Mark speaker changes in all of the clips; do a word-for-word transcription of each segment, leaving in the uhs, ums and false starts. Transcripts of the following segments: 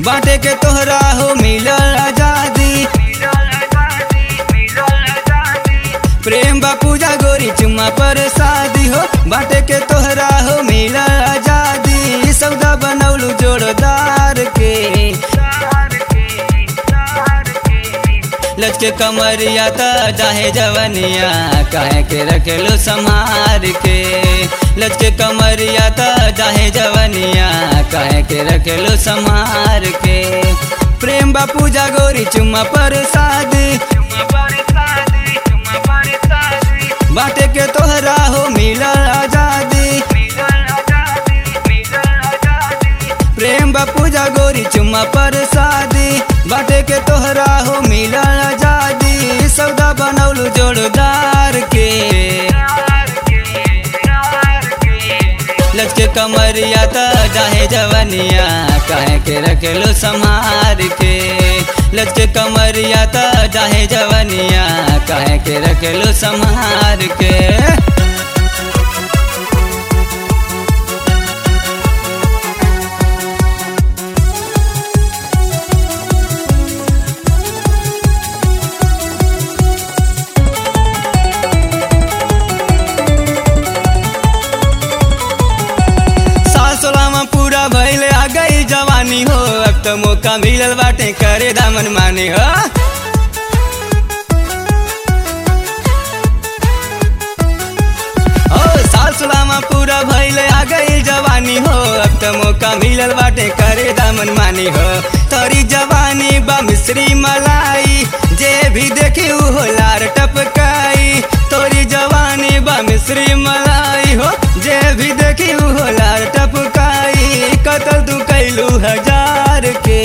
Speaker 1: बाटे के तोहरा हो मिलल आजादी। प्रेम बा पूजा गोरी चुम्मा पर शादी हो, बाटे के तोहरा हो मिलल आजादी। सौदा बनौलू जोड़दार के लचके कमरिया त चाहे जवनिया काहे के रखेलो संहार के। लचके कमरिया त चाहे जवनिया काहे के रखेलो संहार के। प्रेम बा पूजा गोरी चुम्मा पर शादी, बाटे के तोहरा हो मिलल आजादी। प्रेम बा पूजा गोरी चुम्मा पर शादी, बाटे के तोहरा हो मिलल आजादी। सौदा बनौलू जोड़दार के लचके कमरिया त चाहे जवनिया काहे के रखेलो संहार के। लचके कमरिया त चाहे जवनिया काहे के रखेलो संहार के। पूरा भइले आ गई जवानी हो, अब तो मौका मिलल बाटे करे दामन माने हो। ओ साल सुलामा पूरा भइले आ गई जवानी हो, अब तो मौका मिलल बाटे करे दामन माने हो। तोरी जवानी बा मिश्री मलाई, जे भी देखी हो लार टपकाई। तोरी जवानी बा मिश्री मलाई हो, जे भी देखी हो लार टपकाई। कतल तू कैलू हजार के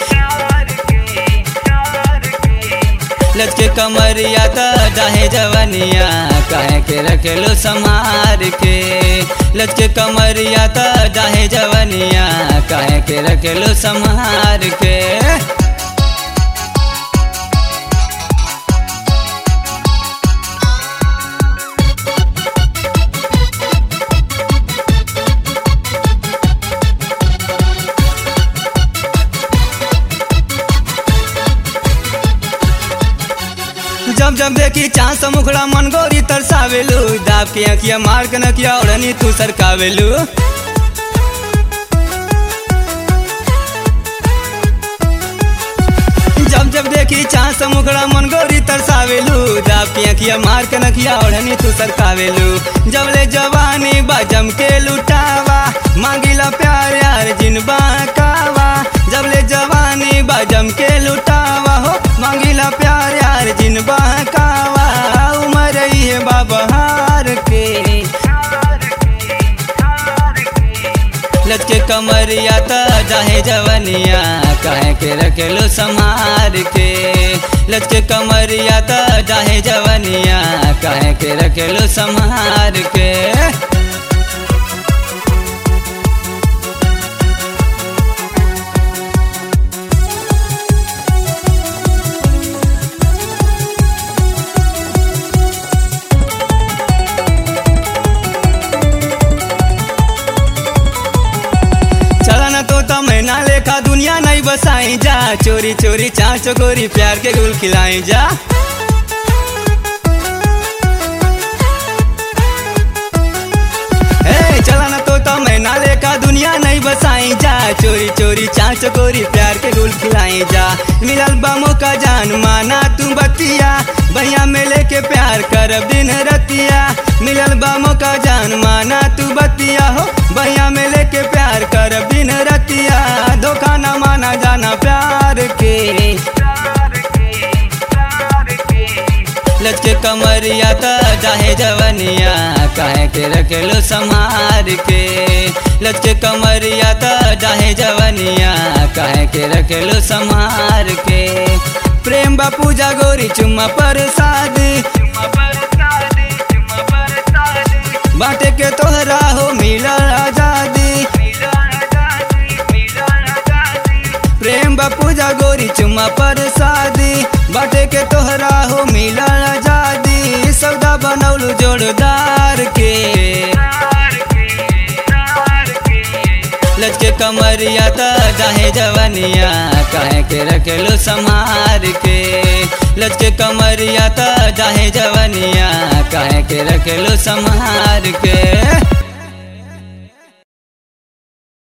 Speaker 1: लचके कमरिया त चाहे जवनिया काहे के रखेलो संहार के। लचके कमरिया त चाहे जवनिया काहे के रखेलो संहार के। जब जब देखी चांस मुखड़ा मन गोरी तरसावेलू, दाब के अखिया मार के नकिया ओढ़नी तू सरकावेलू। जब जब देखी चांस मुखड़ा मन गोरी तरसावेलू, दाब के अखिया मार के नकिया ओढ़नी तू सरकावेलू। जब ले जवानी बा जम के लुटावा, मांगिला प्यार यार जिनबा कावा। जब ले जवानी बा जम के लुटावा हो, मांगिला प्यार यार जिनबा कावा। उमर है बाबहार के लचके कमरिया त चाहे जवनिया काहे के रखेलो संहार के। लचके कमरिया त चाहे जवनिया काहे के रखेलो संहार के। मैना लेखा दुनिया नहीं बसाई जा, चोरी चोरी चार चकोरी प्यार के गुल खिलाई जा। ए चला ना तो, तो मैना लेखा दुनिया नहीं बसाई जा, चोरी चोरी चार चकोरी प्यार के गुल खिलाई जा। मिलल बामो का जान माना तू बतिया, भैया में लेके प्यार कर दिन रतिया। मिलल बामो का जान माना तू बतिया हो, भैया में लेके प्यार कर दिन रतिया। धोखा न माना जाना प्यार के लचके कमरिया त चाहे जवनिया काहे के रखेलो संहार के। लचके कमरिया त चाहे जवनिया काहे के रखेलो संहार के। प्रेम बा पूजा गोरी चुम्मा पर शादी, बाटे के तोहरा हो मिलल आजादी। प्रेम बा पूजा गोरी चुम्मा पर शादी, बाटे के तोहरा हो मिलल आजादी। सौदा बनौलू जोड़दार के लचके कमर कमरिया त जाहे जवनिया काहे के रखेलो संहार के। लचके कमरिया त जाहे जवनिया काहे के रखेलो संहार के।